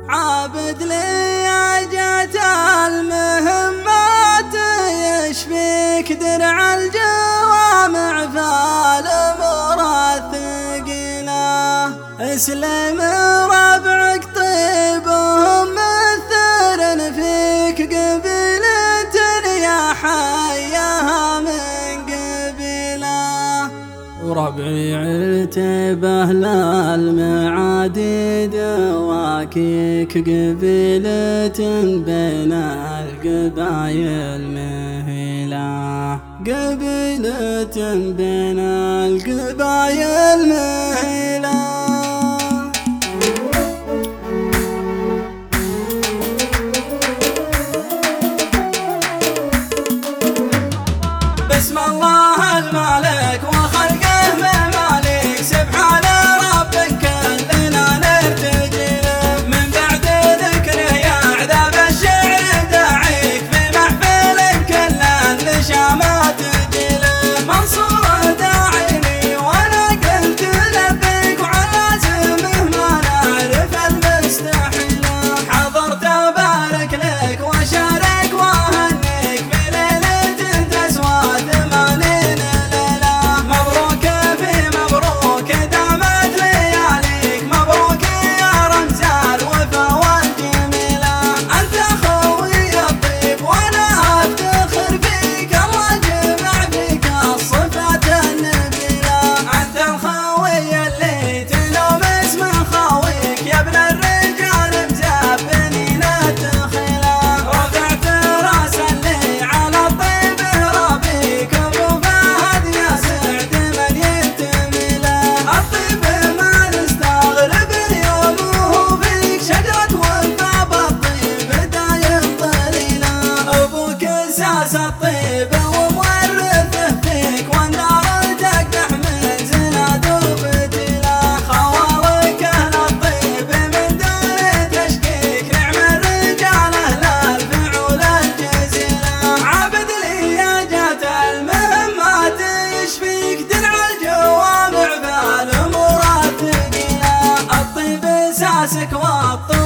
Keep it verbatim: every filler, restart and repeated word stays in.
عابد لي جات المهمات يشفيك درع الجوامع فالأمور الثقيلة. اسلم ربعك طيبهم مثل فيك قبيلة يا حياها من قبيلة. وربعي عتبه للمعادي دواكيك قبيلة بين القبايل مهيلة. قبيلة بين القبايل مهيلة. بسم الله المالك وخلقه مماليك سبحان رب كلنا نرتجي له. من بعد ذكره يا عذاب الشعر داعيك في محفل كل النشامات تجي له. منصور داعيني وانا قلت لبيك وعلى اسمه ما نعرف المستحيل. حضرت ابارك لك واشارك واهنيك بليله تسوى ثمانين ليله. مبروك في مبروك دامت لياليك. مبروك يا رمز الوفا والجميله. انت خوي الطيب وانا افتخر فيك. الله جمع فيك الصفات النبيله. انت الخوي اللي تلوم اسم خويك يا ابن الرجال مزبنين الدخيله. رفعت راس اللي على الطيب ربيك ابو فهد يا سعد من ينتمي له. الطيب ما نستغرب اليوم وهو فيك. شجرة وفا بالطيب دايم ظليله. ابوك اساس الطيب ومورثه فيك. والنار تقدح من زناد وفتيله. خوالك اهل الطيب من دون تشكيك. نعم الرجال اهل الفعول الجزيله. عابد لي جات المهمات يشفيك درع الجوامع فالامور الثقيله. الطيب اساسك والطيب